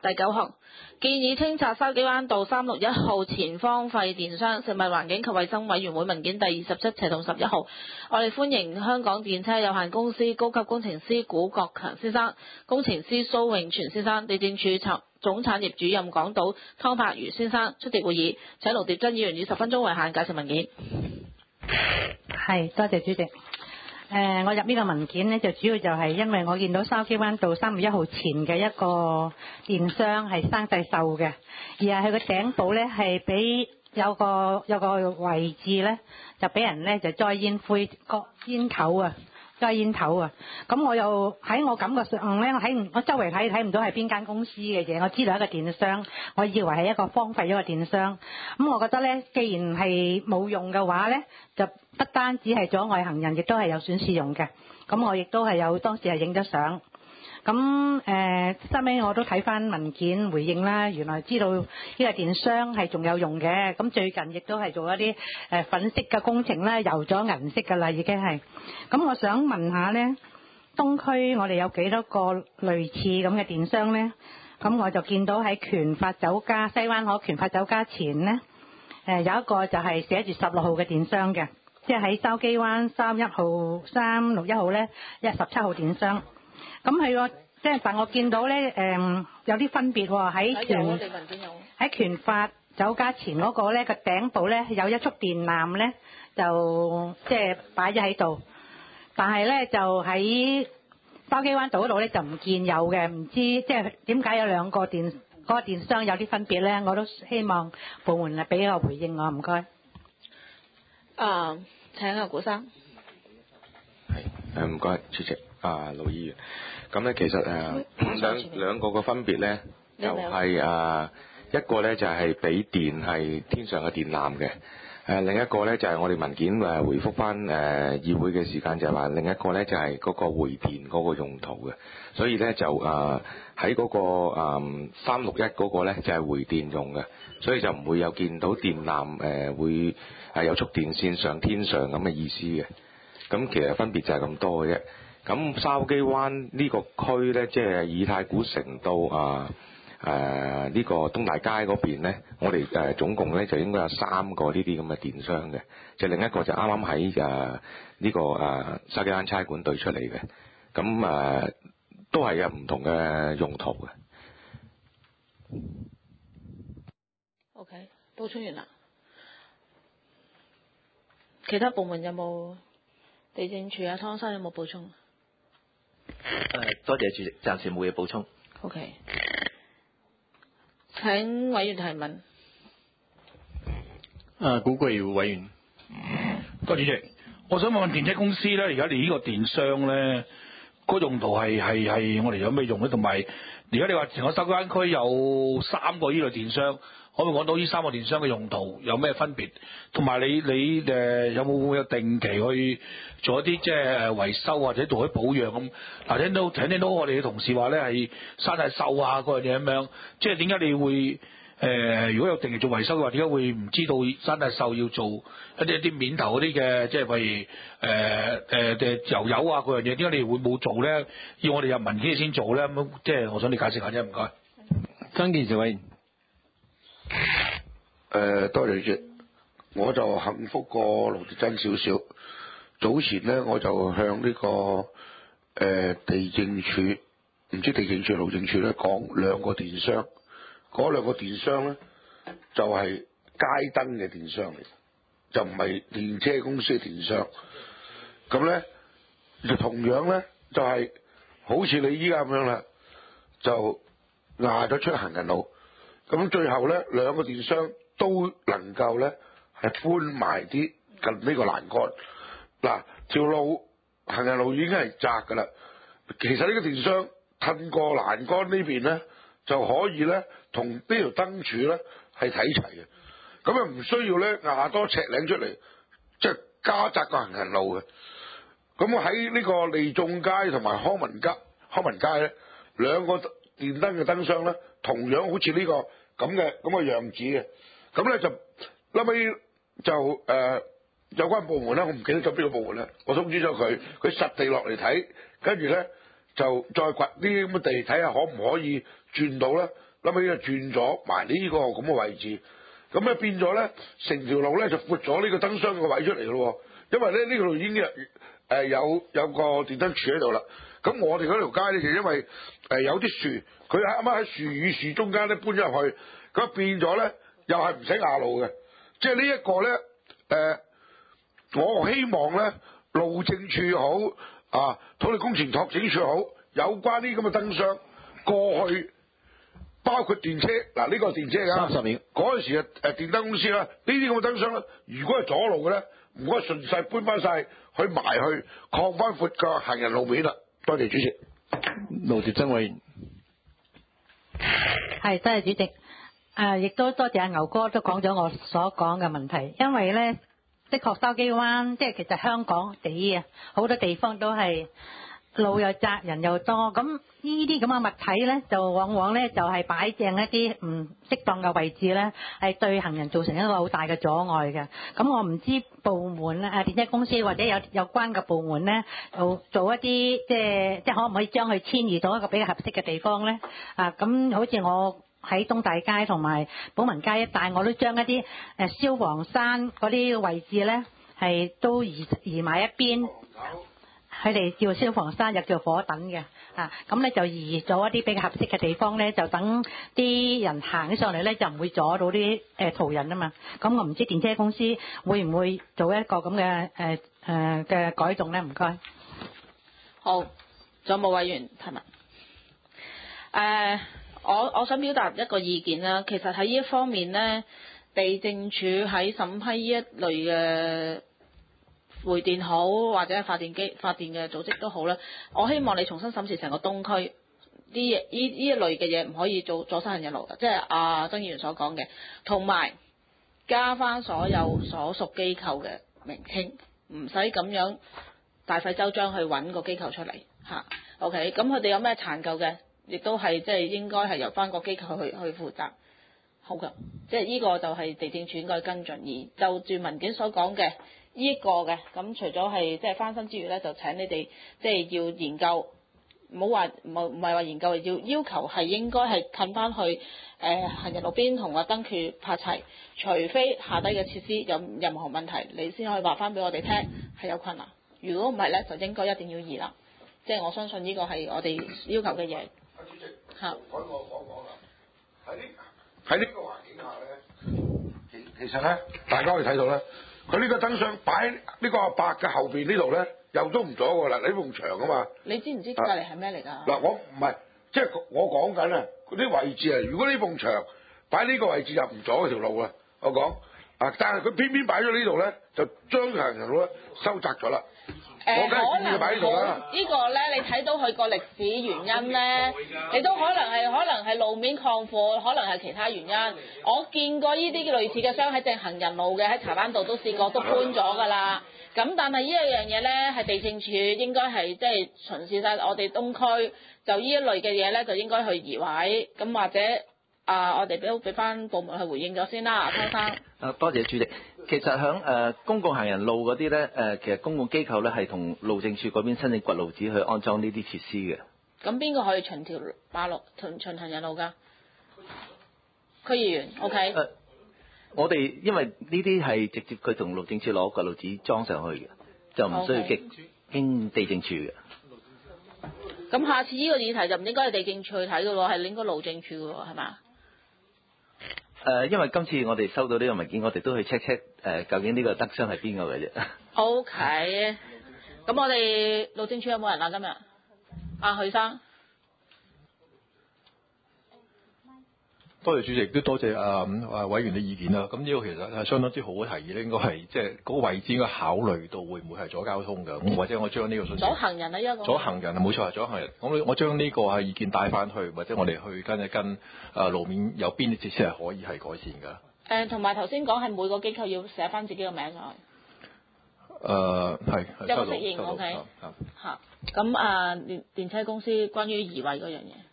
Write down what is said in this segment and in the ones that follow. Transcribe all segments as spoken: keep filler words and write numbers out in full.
第九項建議清拆筲箕灣道三六一號前荒廢電箱。食物環境及衛生委員會文件第二十七斜同十一號，我哋歡迎香港電車有限公司高級工程師古國強先生、工程師蘇永全先生、地政處總產業主任港島湯柏如先生出席會議。請盧疊珍議員以十分鐘為限介紹文件。 係，多謝主席。誒、呃，我入呢個文件呢，就主要就係因為我見到筲箕灣道三月一號前嘅一個電箱係生細鏽嘅，而係佢個頂部呢係俾有個有個位置呢，就俾人呢就栽煙灰個煙頭啊，栽煙頭啊。咁我又喺我感覺上呢，我喺我周圍睇睇唔到係邊間公司嘅嘢，我知道一個電箱，我以為係一個荒廢咗嘅電箱。咁我覺得呢，既然係冇用嘅話呢，就不單止係阻礙行人，亦都係有損市容嘅。咁我亦都係有當時係影咗相。咁誒，收尾我都睇翻文件回應啦，原來知道呢個電箱係仲有用嘅。咁最近亦都係做一啲誒粉飾嘅工程啦，油咗銀色㗎啦，已經係。咁我想問下呢，東區我哋有幾多個類似咁嘅電箱呢？咁我就見到喺權發酒家西灣河權發酒家前呢，誒有一個就係寫住十六號嘅電箱嘅。即係喺筲箕灣三一號、三六一號咧，一十七號電箱。咁係個即係，但我見到咧，誒、嗯、有啲分別喎。喺權喺權發酒家前嗰個咧，個頂部咧有一束電纜咧，就即係擺咗喺度。但係咧就喺筲箕灣道嗰度咧就唔見有嘅，唔知即係點解有兩個電嗰、嗰個電箱有啲分別咧？我都希望部門啊俾個回應我，唔該。 啊，請阿古生。 係，誒唔該，主席，啊盧議員。咁咧其實誒、呃、兩兩個嘅分別咧，就係、是、啊、呃、一個咧就係、是、俾電係天上嘅電纜嘅，誒、呃、另一個咧就係、是、我哋文件誒回覆翻誒議會嘅時間就係話，另一個咧就係、是、嗰個回電嗰個用途嘅，所以咧就誒喺嗰個三六一嗰個咧就係、是、回電用嘅，所以就唔會有見到電纜誒、呃、會係有束電線上天上咁嘅意思嘅。咁其實分別就係咁多嘅啫。咁筲箕灣呢個區咧，即係以太古城到啊誒呢個東大街嗰邊咧，我哋誒、呃、總共咧就應該有三個呢啲咁嘅電箱嘅，就另一個就啱啱喺誒呢個誒筲箕灣差館對出嚟嘅。咁誒、呃、都係有唔同嘅用途嘅。 OK， 補充完啦。其他部門有冇？地政處啊，湯生有冇補充？ 誒，多謝主席，暫時冇嘢補充。 OK， 請委員提問。 誒，古貴委員。 多謝主席，我想問問電車公司咧，而家你呢個電箱咧，個用途係係係我哋有咩用咧？同埋而家你話成個筲箕灣區有三個呢類電箱，可唔可以講到呢三個電箱嘅用途有咩分別？同埋你你誒、呃、有冇有定期去做一啲即係誒維修或者做啲保養咁？嗱，聽到聽聽到我哋嘅同事話咧係生晒鏽啊嗰樣嘢咁樣，即係點解你會誒、呃、如果有定期做維修嘅話，點解會唔知道生晒鏽要做一啲一啲面頭嗰啲嘅，即係譬如誒誒誒油油啊嗰樣嘢，點解你會冇做咧？要我哋入文件先做咧？咁即係我想你解釋下啫，唔該。 曾建成委員。 誒、呃，多謝主席，我就幸福過盧迪珍少少。早前咧，我就向呢、這個誒、呃、地政處，唔知地政處、路政處咧講兩個電箱，嗰兩個電箱咧就係、是、街燈嘅電箱嚟，就唔係電車公司嘅電箱。咁咧就同樣咧就係、是、好似你依家咁樣啦，就壓咗出行人路。咁最後咧，兩個電箱都能夠咧係搬埋啲近呢個欄杆。嗱，條路行人路已經係窄㗎啦。其實呢個電箱褪過欄杆呢邊咧，就可以咧同呢條燈柱咧係睇齊嘅。咁啊唔需要咧壓多尺零出嚟，即係加窄個行人路嘅。咁我喺呢個利眾街同埋康文街康文街咧，兩個電燈嘅燈箱咧，同樣好似呢個。咁嘅咁嘅樣子嘅，咁咧就後尾就誒、呃、有關部門咧，我唔記得咗邊個部門咧，我通知咗佢，佢實地落嚟睇，跟住咧就再掘啲咁嘅地，睇下可唔可以轉到咧？諗起就轉咗埋呢個咁嘅位置，咁咧變咗咧，成條路咧就闊咗呢個燈箱個位出嚟咯。因為咧呢個路已經有誒有有個電燈柱喺度啦。咁我哋嗰條街咧就因為誒有啲樹，佢啱啱喺樹與樹中間咧搬咗入去，咁變咗咧又係唔使壓路嘅。即係呢一個咧誒，我希望咧路政處好啊，土地工程拓展處好，有關呢咁嘅燈箱過去。包括電車嗱，呢、這個電車㗎， 三十秒嗰陣時啊誒電燈公司啦，呢啲咁嘅燈箱咧，如果係阻路嘅咧，唔該順勢搬翻晒去埋去擴翻闊個行人路面啦。多謝主席。 盧哲真委員。 係，多謝主席。誒、呃，亦都多謝阿牛哥都講咗我所講嘅問題，因為咧，的確筲箕灣即係其實香港地啊，好多地方都係路又窄，人又多，咁呢啲咁嘅物體咧，就往往咧就係擺正一啲唔適當嘅位置咧，係對行人造成一個好大嘅阻礙嘅。咁我唔知部門啊，電車公司或者有有關嘅部門咧，做做一啲即係即係可唔可以將佢遷移到一個比較合適嘅地方咧？啊，咁好似我喺東大街同埋寶文街一帶，我都將一啲誒消防山嗰啲位置咧，係都移移埋一邊。佢哋叫消防山，又叫火等嘅，啊，咁咧就移咗一啲比較合適嘅地方咧，就等啲人行起上嚟咧，就唔會阻到啲誒途人啊嘛。咁我唔知電車公司會唔會做一個咁嘅誒誒嘅改動咧？唔該。 好，仲有冇委員提問？誒、呃，我我想表達一個意見啦。其實喺呢一方面咧，地政署喺審批呢一類嘅回電好，或者係發電機發電嘅組織都好啦。我希望你重新審視成個東區啲嘢，呢呢一類嘅嘢唔可以做阻塞行人路嘅，即係阿曾議員所講嘅，同埋加翻所有所屬機構嘅名稱，唔使咁樣大費周章去揾個機構出嚟嚇。OK，咁佢哋有咩殘舊嘅，亦都係即係應該係由翻個機構去去負責。好嘅，即係呢個就係地政署應該跟進。而就住文件所講嘅。呢一個嘅咁，除咗係即係翻新之餘咧，就請你哋即係要研究，唔好話唔唔係話研究，要要求係應該係近翻去誒、呃、行人路邊同個燈柱拍齊，除非下低嘅設施有任何問題，你先可以話翻俾我哋聽係有困難。如果唔係咧，就應該一定要移啦。即係我相信呢個係我哋要求嘅嘢。阿主席，嚇， 改我講講啦。喺呢喺呢個環境下咧，其其實咧，大家可以睇到咧。佢呢個燈箱擺呢個阿伯嘅後邊呢度咧，又都唔阻㗎啦，你呢埲牆啊嘛。 你知唔知隔離係咩嚟㗎？ 嗱，我唔係，即係我講緊啊，嗰啲位置啊，如果呢埲牆擺呢個位置就唔阻嗰條路啊，我講啊，但係佢偏偏擺咗呢度咧，就將行人路咧收窄咗啦。 誒、呃、 我梗係建議擺呢度啦。 呢個咧，你睇到佢個歷史原因咧，你都可能係可能係路面擴闊，可能係其他原因。我見過呢啲類似嘅箱喺正行人路嘅，喺柴灣道都試過，都搬咗㗎啦。咁但係呢一樣嘢咧，係地政署應該係即係巡視晒我哋東區，就呢一類嘅嘢咧，就應該去移位。咁或者啊、呃，我哋俾俾翻部門去回應咗先啦，湯生。 啊，多謝主席。其實喺誒、呃、公共行人路嗰啲咧，誒、呃、其實公共機構咧係同路政署嗰邊申請掘路紙去安裝呢啲設施嘅。 咁邊個可以巡條馬路巡巡行人路㗎？區議員 ，OK、呃。 我哋因為呢啲係直接佢同路政署攞掘路紙裝上去嘅，就唔需要經經地政署嘅。 咁下次呢個議題就唔應該係地政署去睇嘅咯，係應該路政署嘅喎，係嘛？ 誒、呃，因為今次我哋收到呢個文件，我哋都去 check check 誒，究竟呢個燈箱係邊個嘅啫。O K，咁我哋路政署有冇人啊？今日阿許生。 多謝主席，都多謝啊啊委員嘅意見啦。咁呢個其實係相當之好嘅提議咧，應該係即係嗰個位置應該考慮到會唔會係阻交通嘅，咁或者我將呢個信息阻行人啊，一個阻行人啊，冇錯係阻行人。咁我將呢個係意見帶翻去，或者我哋去跟一跟啊路面有邊啲設施係可以係改善㗎。 誒，同埋頭先講係每個機構要寫翻自己個名上去。 誒係係一個適應 O K 嚇。咁啊電電車公司關於移位嗰樣嘢。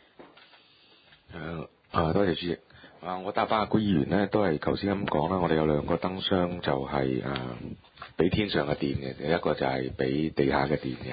誒。啊，多謝主席。啊，我答翻阿高議員咧，都係頭先咁講啦。我哋有兩個燈箱就係誒俾天上嘅電嘅，一個就係俾地下嘅電嘅。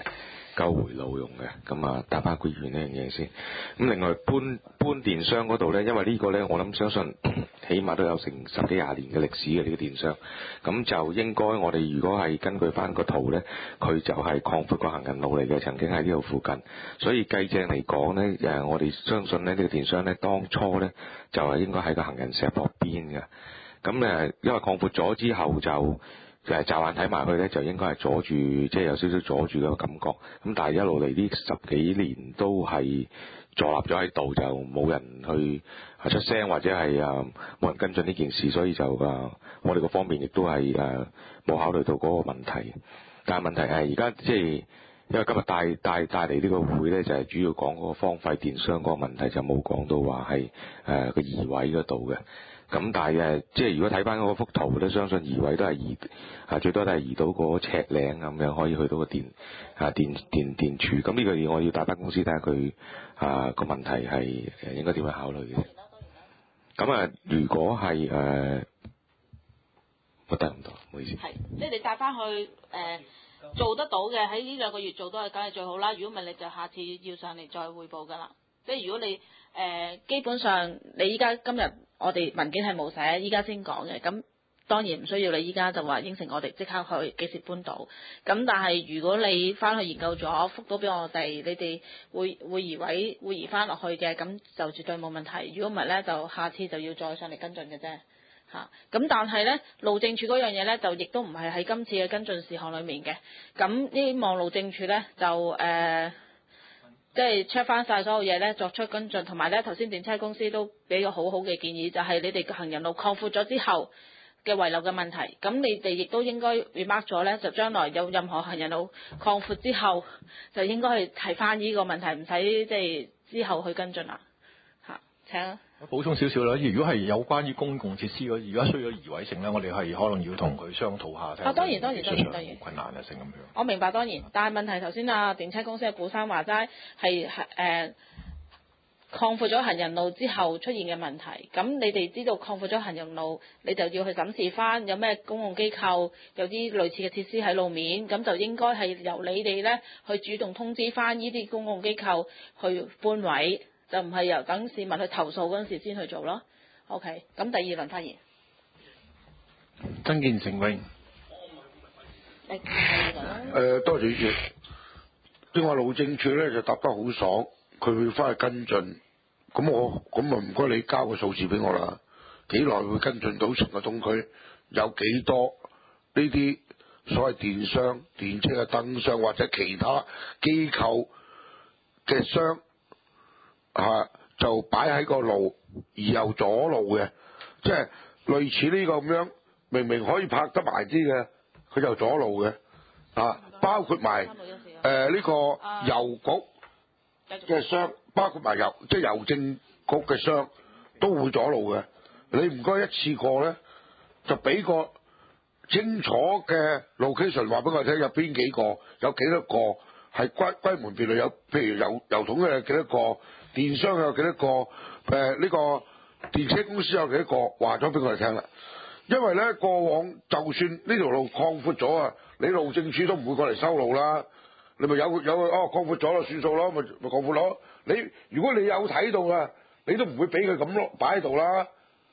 夠回路用嘅，咁啊打包歸原呢樣嘢先。咁另外搬搬電箱嗰度呢，因為呢個呢，我諗相信起碼都有成十幾廿年嘅歷史嘅呢個電箱，咁就應該我哋如果係根據翻個圖呢，佢就係擴闊個行人路嚟嘅，曾經喺呢度附近，所以計正嚟講呢，誒我哋相信呢，呢個電箱呢，當初呢，就係應該喺個行人石壆邊嘅，咁誒因為擴闊咗之後就。誒驟眼睇埋去咧，就應該係阻住，即係有少少阻住嘅感覺。咁但係一路嚟呢十幾年都係坐立咗喺度，就冇人去出聲或者係誒冇人跟進呢件事，所以就誒我哋個方面亦都係誒冇考慮到嗰個問題。但係問題係而家即係因為今日帶帶帶嚟呢個會咧，就係主要講嗰個荒廢電箱嗰個問題，就冇講到話係誒個移位嗰度嘅。咁但係誒，即係如果睇翻嗰幅圖咧，相信移位都係移啊，最多都係移到個尺嶺咁樣，可以去到個電啊電電電柱。咁呢個嘢我要打翻公司睇下佢啊個問題係誒應該點樣考慮嘅。咁啊，如果係誒，我得唔得？唔好意思。係， 即係你帶翻去誒、呃、做得到嘅，喺呢兩個月做到係梗係最好啦。如果唔係，你就下次要上嚟再匯報㗎啦。即係如果你誒、呃、基本上你依家今日。我哋文件係冇寫，依家先講嘅，咁當然唔需要你依家就話應承我哋即刻去幾時搬到。咁但係如果你翻去研究咗，覆到俾我哋，你哋會會移位會移翻落去嘅，咁就絕對冇問題。如果唔係咧，就下次就要再上嚟跟進嘅啫。嚇，咁但係咧，路政署嗰樣嘢咧，就亦都唔係喺今次嘅跟進事項裡面嘅。咁希望路政署咧就誒。呃即係 check 翻晒所有嘢咧，作出跟進，同埋咧頭先電車公司都俾個好好嘅建議，就係、是、你哋嘅行人路擴闊咗之後嘅遺留嘅問題，咁你哋亦都應該 remark 咗咧，就將來有任何行人路擴闊之後，就應該去提翻呢個問題，唔使即係之後去跟進啦。嚇，請。 補充少少啦，如果係有關於公共設施嗰，而家需要移位性咧，我哋係可能要同佢商討下。 啊，當然當然當然當然。 困難啊，性咁樣。 我明白當然，但係問題頭先啊電車公司嘅古生話齋係係誒擴闊咗行人路之後出現嘅問題，咁你哋知道擴闊咗行人路，你就要去審視翻有咩公共機構有啲類似嘅設施喺路面，咁就應該係由你哋咧去主動通知翻呢啲公共機構去搬位。就唔係由等市民去投訴嗰陣時先去做咯。OK，咁第二輪發言。 曾建成榮。 誒、呃，多謝主席。正話路政署咧就答得好爽，佢會翻去跟進。咁我咁啊唔該你交個數字俾我啦。幾耐會跟進到成個東區？有幾多呢啲所謂電箱、電車嘅燈箱或者其他機構嘅箱？嚇、啊、就擺喺個路而又阻路嘅，即係類似呢個咁樣，明明可以拍得埋啲嘅，佢就阻路嘅，啊，包括埋誒呢個郵局嘅箱，包括埋郵即係郵政局嘅箱都會阻路嘅。你唔該一次過咧，就俾個清楚嘅 location 話俾我聽，有邊幾個，有幾多個係歸歸門別類，有譬如郵郵筒嘅有幾多個。電商有幾多個？誒、呃、呢、這個電車公司有幾多個？話咗俾我哋聽啦。因為咧過往就算呢條路擴闊咗啊，你路政署都唔會過嚟收路啦。你咪有有哦擴闊咗咯，算數咯，咪咪擴闊咯。你如果你有睇到啊，你都唔會俾佢咁咯擺喺度啦。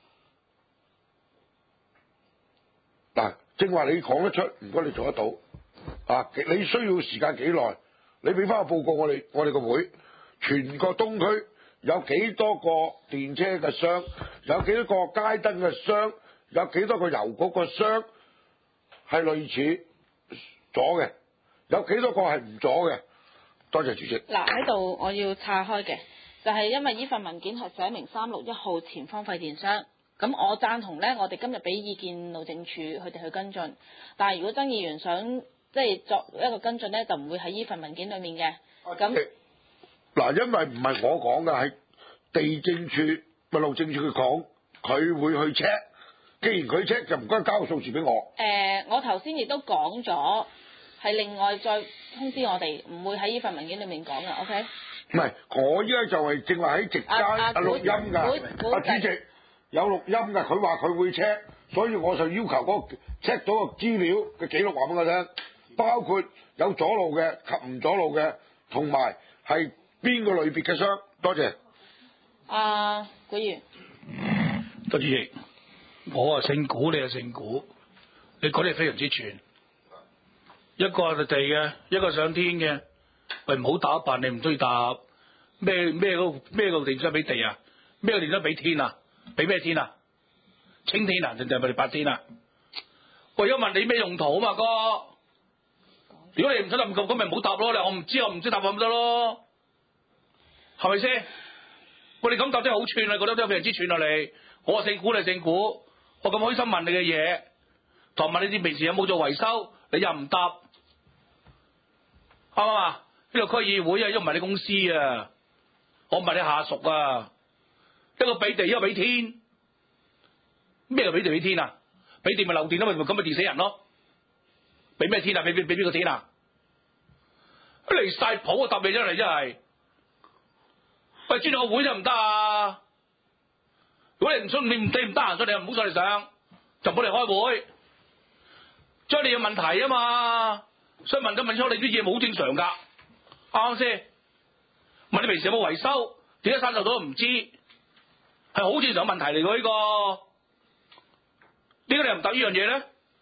嗱，正話你講得出，唔該你做得到啊！你需要時間幾耐？你俾翻個報告我哋，我哋個會。全個東區有幾多個電車嘅箱，有幾多個街燈嘅箱，有幾多個郵局嘅箱係類似咗嘅，有幾多個係唔咗嘅？多謝主席。 嗱，喺度我要岔開嘅，就係、是、因為呢份文件係寫明三六一號前荒廢電箱，咁我贊同咧，我哋今日俾意見路政署佢哋去跟進，但係如果曾議員想即係作一個跟進咧，就唔會喺呢份文件裡面嘅，咁。 Okay. 嗱，因為唔係我講嘅，係地政處咪路政處佢講，佢會去 check。既然佢 check，就唔該交個數字俾我。誒、 呃，我頭先亦都講咗，係另外再通知我哋，唔會喺呢份文件裡面講嘅。OK？ 唔係，我依家就係正話喺直街啊錄音㗎。阿主席有錄音㗎，佢話佢會 check，所以我就要求嗰個 check 到個資料嘅記錄話俾我聽。 包括有阻路嘅及唔阻路嘅，同埋係邊個類別嘅箱？多謝。 啊，古議員。 多主席，我啊姓古，你啊姓古，你講得非常之全。一個係地嘅，一個上天嘅。喂，唔好打扮，你唔中意答咩咩嗰咩個電箱俾地啊？咩個電箱俾天啊？俾咩天啊？青天啊，定定係咪白天啊？我而家問你咩用途啊嘛，哥？如果你唔想答咁咁，咪唔好答咯。你我唔知，我唔知答咁咪得咯，係咪先？喂，你咁答真係好串啊！覺得都非常之串啊！你我姓古，你姓古，我咁開心問你嘅嘢，同問你啲平時有冇做維修，你又唔答，啱唔啱啊？呢個區議會啊，因為唔係你公司啊，我唔係你下屬啊，一個俾地，一個俾天，咩叫俾地俾天啊？俾電咪漏電咯，咪咁咪電死人咯？俾咩天啊？俾俾俾邊個天啊？離晒譜啊！答你出嚟真係，喂，專業會就唔得啊！如果你唔信，你唔你唔得閒上嚟，唔好上嚟上，就唔好嚟開會。將你有問題啊嘛，所以問咗問咗你啲嘢冇好正常噶，啱唔啱先？問你平時有冇維修，點解三十度都唔知，係好正常問題嚟㗎呢個。點解你又唔答呢樣嘢咧？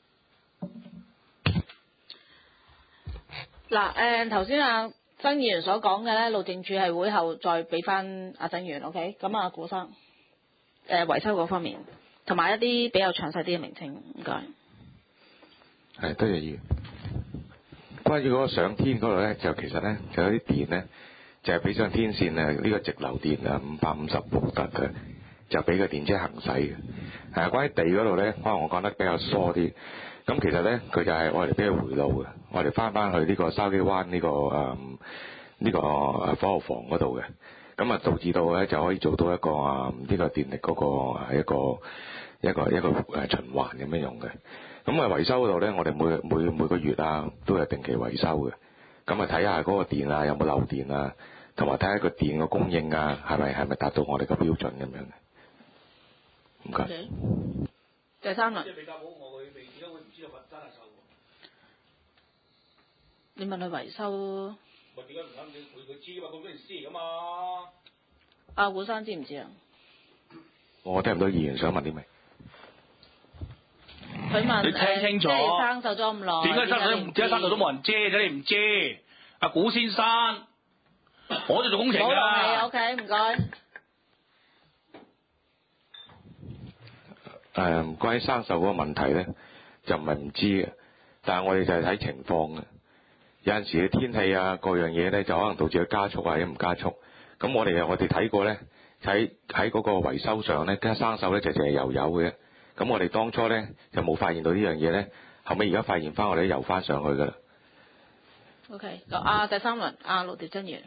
嗱，誒頭先阿曾議員所講嘅咧，路政署係會後再俾翻阿曾議員 ，OK？咁啊，古生，誒、呃、維修嗰方面，同埋一啲比較詳細啲嘅名稱，唔該。 係，多謝議員。關於嗰個上天嗰度咧，就其實咧就有啲電咧，就係俾上天線啊，呢個直流電啊，五百五十伏特嘅，就俾個電車行駛嘅。誒，關於地嗰度咧，可能我講得比較疏啲。咁其實咧，佢就係我哋俾佢回路嘅，我哋翻翻去呢個筲箕灣呢、呢個誒呢、嗯呢個誒火藥房嗰度嘅，咁啊導致到咧就可以做到一個啊呢、呢個電力嗰個係一個一個一個誒循環咁樣用嘅。咁啊維修嗰度咧，我哋每每每個月啊都有定期維修嘅，咁啊睇下嗰個電啊有冇漏電啊，同埋睇下個電嘅供應啊係咪係咪達到我哋嘅標準咁樣嘅。唔該。 Okay. 第三輪。 即係比較好，我佢未點解會唔知道真係收？ 你問佢維修？ 咪點解唔啱？佢佢知㗎嘛，咁多人知嚟㗎嘛。 阿古生知唔知啊？ 我聽唔到議員想問啲咩？ 佢問你聽清楚。 即係生鏽咗咁耐。 點解生鏽？點解生鏽都冇人遮啫？你唔遮？阿古先生，我就做工程㗎。 冇 OK， 唔該。 誒，關於生鏽嗰個問題咧，就唔係唔知嘅，但係我哋就係睇情況嘅。有陣時嘅天氣啊，各樣嘢咧，就可能導致佢加速或者唔加速。咁我哋我哋睇過咧，喺喺嗰個維修上咧，跟生鏽咧就淨係油油嘅。咁我哋當初咧就冇發現到呢樣嘢咧，後尾而家發現翻，我哋都油翻上去㗎啦。 OK，啊第三輪，阿陸調真員。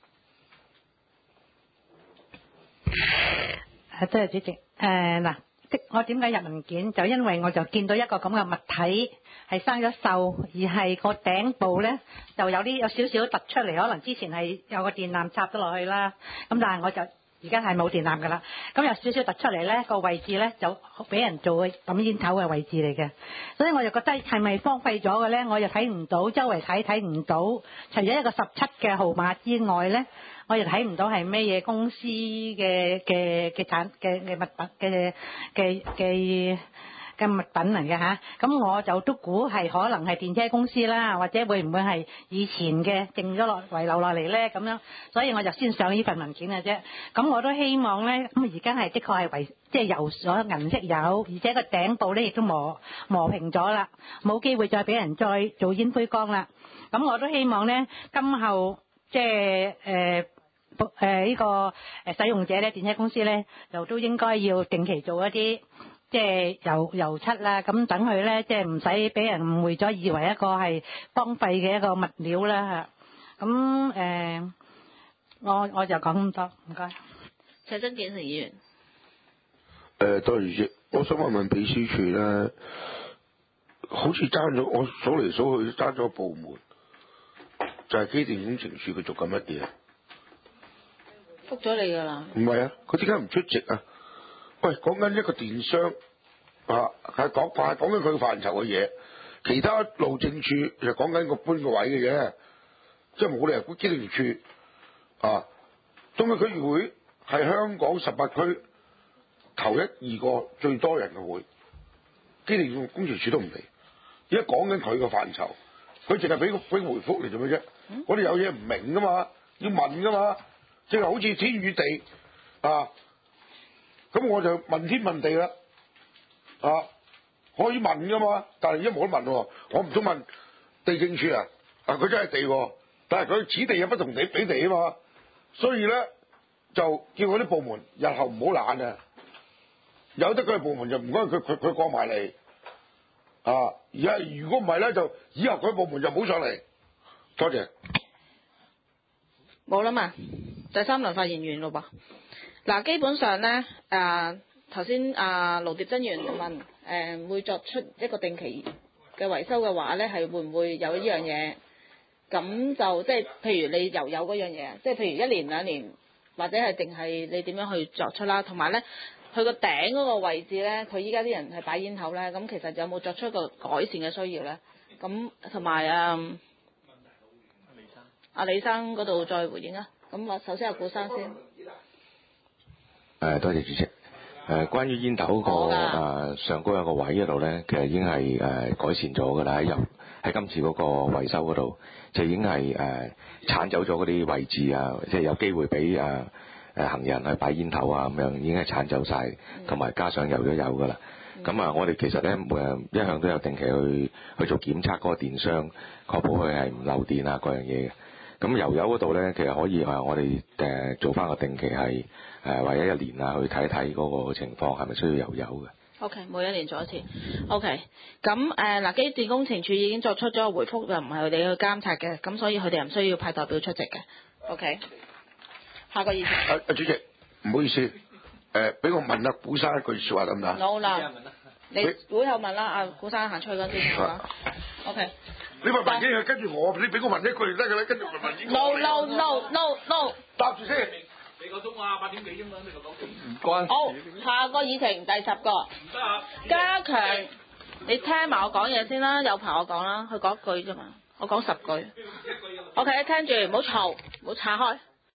誒，多謝主席。誒、呃、嗱。我點解入文件？就因為我就見到一個咁嘅物體係生咗鏽，而係個頂部咧就有啲有少少突出嚟，可能之前係有個電纜插咗落去啦。咁但係我就而家係冇電纜㗎啦。咁有少少突出嚟咧，個位置咧就俾人做抌煙頭嘅位置嚟嘅。所以我就覺得係咪荒廢咗嘅咧？我又睇唔到，周圍睇睇唔到，除咗一個十七嘅號碼之外咧。我又睇唔到係咩嘢公司嘅嘅嘅產嘅嘅物品嘅嘅嘅嘅物品嚟嘅嚇，咁我就都估係可能係電車公司啦，或者會唔會係以前嘅剩咗落遺留落嚟咧咁樣，所以我就先上呢份文件嘅啫。咁我都希望咧，咁而家係的確係為即係油咗銀色油，而且個頂部咧亦都磨磨平咗啦，冇機會再俾人再做煙灰缸啦。咁我都希望咧，今後即係誒。呃誒、呃、呢、這個誒使用者咧，電車公司咧，就都應該要定期做一啲即係油油漆啦，咁等佢咧，即係唔使俾人誤會咗，以為一個係荒廢嘅一個物料啦嚇。咁誒、呃，我我就講咁多，唔該。 謝曾健成議員。 誒，多謝主席，我想問問秘書處咧，好似爭咗，我數嚟數去爭咗個部門，就係、是、機電工程署，佢做緊乜嘢？ 覆咗你㗎啦。 唔係啊，佢點解唔出席啊？喂，講緊一個電商啊，係講係講緊佢範疇嘅嘢， 其他路政處就講緊個搬個位嘅啫，即係冇理由估機電處啊。中區區議會係香港十八區頭一二個最多人嘅會，機電工程處都唔嚟。而家講緊佢個範疇，佢淨係俾個俾回覆嚟做咩啫？我哋有嘢唔明噶嘛，要問噶嘛，即係好似天與地啊，咁我就問天問地啦，啊，可以問噶嘛，但係而家冇得問喎，我唔通問地政處啊？啊，佢真係地喎，但係佢此地有不同地俾地啊嘛，所以咧就叫嗰啲部門日後唔好懶啊，有得佢嘅部門就唔該佢佢佢過埋嚟。啊！而家如果唔係咧，就以後佢部門就唔好上嚟。多謝。 冇啦嘛，第三輪發言完咯噃。嗱，基本上咧，誒頭先啊盧碟真議員問誒、呃、會作出一個定期嘅維修嘅話咧，係會唔會有呢樣嘢？咁就即係譬如你又有嗰樣嘢，即係譬如一年兩年，或者係定係你點樣去作出啦？同埋咧。佢個頂嗰個位置咧，佢依家啲人係擺煙頭咧，咁其實有冇作出一個改善嘅需要咧？咁同埋啊，阿李生嗰度再回應啊。咁我首先阿顧生先。 誒，多謝主席。誒、呃，關於煙頭嗰、那個、呃、上高有個位嗰度咧，其實已經係誒、呃、改善咗㗎啦。喺入喺今次嗰個維修嗰度，就已經係誒剷走咗嗰啲位置啊，即係有機會俾誒。呃誒行人去擺煙頭啊，咁樣已經係剷走晒，同埋加上油都有噶啦。咁啊、嗯，我哋其實咧誒一向都有定期去去做檢測嗰個電箱，確保佢係唔漏電啊嗰樣嘢嘅。咁油油嗰度咧，其實可以話我哋誒做翻個定期係誒或者一年啊去睇一睇嗰個情況係咪需要油油嘅。 O、okay, K， 每一年做一次。O K， 咁誒嗱，機電工程署已經作出咗個回覆，就唔係佢哋去監察嘅，咁所以佢哋唔需要派代表出席嘅。O K。下個議題。啊啊主席，唔好意思，誒、呃、俾我問阿古生一句説話得唔得？ 好啦，你會後問啦，阿古生行出去嗰陣先啦。O K。 你問文英跟住我，你俾我問一句就得㗎啦，跟住問文英。 No no no no no。 答住先。 四個鐘啊，八點幾啫嘛，你個講唔關。 好，下個議程第十個。 唔得啊！ 加強，你聽埋我講嘢先啦，有排我講啦，佢講一句啫嘛，我講十句。O K， 聽住，唔好嘈，唔好岔開。